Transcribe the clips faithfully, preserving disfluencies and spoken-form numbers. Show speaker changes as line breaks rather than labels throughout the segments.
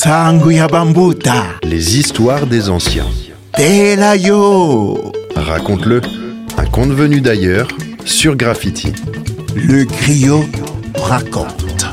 Sanguya Bambuta.
Les histoires des anciens.
Telayo.
Raconte-le. Un conte venu d'ailleurs sur Graffiti.
Le griot raconte.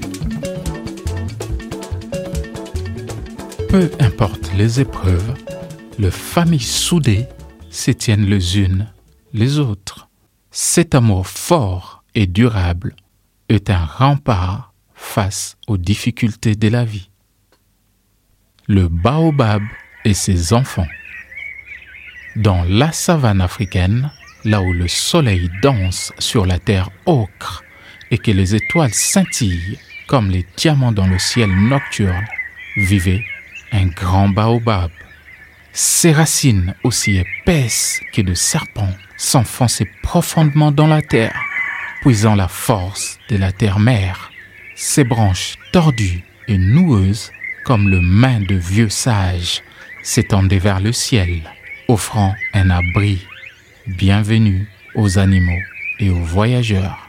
Peu importe les épreuves, les familles soudées se tiennent les unes les autres. Cet amour fort et durable est un rempart face aux difficultés de la vie. Le baobab et ses enfants. Dans la savane africaine, là où le soleil danse sur la terre ocre et que les étoiles scintillent comme les diamants dans le ciel nocturne, vivait un grand baobab. Ses racines, aussi épaisses que de serpents, s'enfonçaient profondément dans la terre, puisant la force de la terre-mère. Ses branches tordues et noueuses, comme le main de vieux sages, s'étendaient vers le ciel, offrant un abri. Bienvenue aux animaux et aux voyageurs.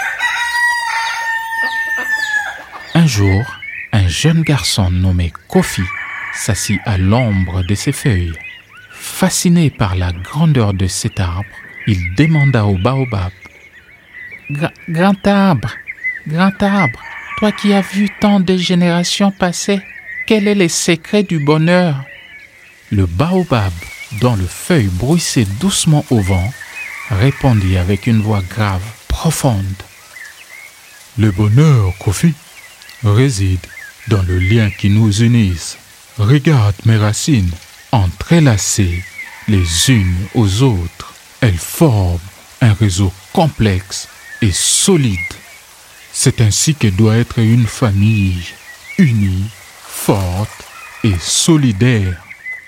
Un jour, un jeune garçon nommé Kofi s'assit à l'ombre de ses feuilles. Fasciné par la grandeur de cet arbre, il demanda au baobab : Gra- « Grand arbre, grand arbre, toi qui as vu tant de générations passer, quel est le secret du bonheur ?» Le baobab, dont le feuille bruissait doucement au vent, répondit avec une voix grave, profonde : « Le bonheur, Kofi, réside dans le lien qui nous unisse. Regarde mes racines, entrelacées les unes aux autres. Elles forment un réseau complexe et solide. C'est ainsi que doit être une famille, unie, forte et solidaire. »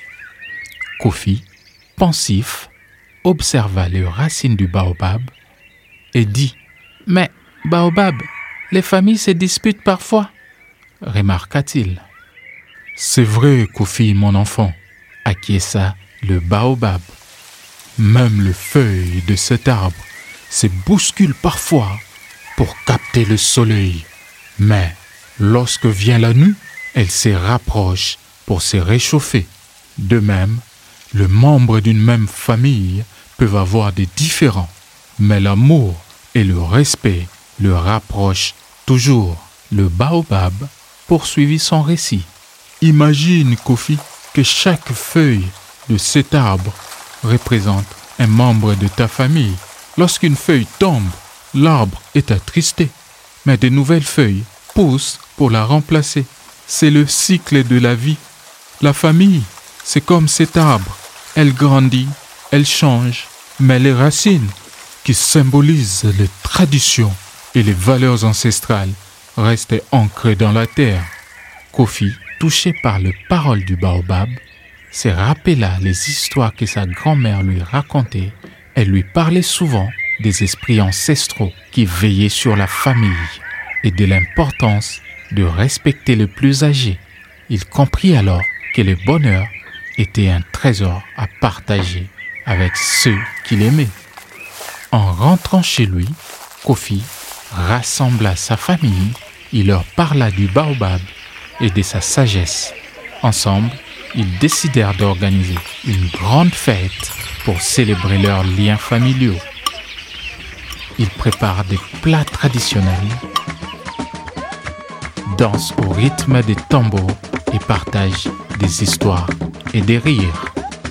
Kofi, pensif, observa les racines du baobab et dit : « Mais, baobab, les familles se disputent parfois, remarqua-t-il. »« C'est vrai, Kofi, mon enfant, acquiesça le baobab. Même les feuilles de cet arbre se bousculent parfois pour capter le soleil. Mais lorsque vient la nuit, elles se rapprochent pour se réchauffer. De même, les membres d'une même famille peuvent avoir des différends, mais l'amour et le respect le rapprochent toujours. » Le baobab poursuivit son récit. « Imagine, Kofi, que chaque feuille de cet arbre représente un membre de ta famille. Lorsqu'une feuille tombe, l'arbre est attristé, mais de nouvelles feuilles poussent pour la remplacer. C'est le cycle de la vie. La famille, c'est comme cet arbre. Elle grandit, elle change, mais les racines, qui symbolisent les traditions et les valeurs ancestrales, restent ancrées dans la terre. » Kofi, touché par les paroles du baobab, se rappela les histoires que sa grand-mère lui racontait. Elle lui parlait souvent des esprits ancestraux qui veillaient sur la famille et de l'importance de respecter les plus âgés. Il comprit alors que le bonheur était un trésor à partager avec ceux qu'il aimait. En rentrant chez lui, Kofi rassembla sa famille. Il leur parla du baobab et de sa sagesse. Ensemble, ils décidèrent d'organiser une grande fête pour célébrer leurs liens familiaux. Ils préparent des plats traditionnels, dansent au rythme des tambours et partagent des histoires et des rires.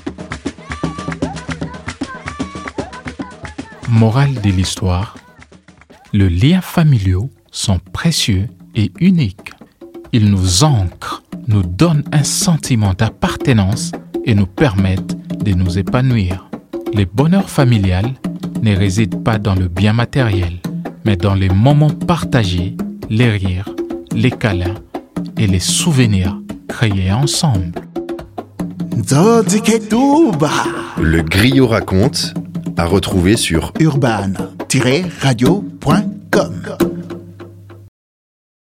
Morale de l'histoire : les liens familiaux sont précieux et uniques. Ils nous ancrent, nous donnent un sentiment d'appartenance et nous permettent de nous épanouir. Le bonheur familial ne réside pas dans le bien matériel, mais dans les moments partagés, les rires, les câlins et les souvenirs créés ensemble.
Le griot raconte, à retrouver sur
urban tiret radio point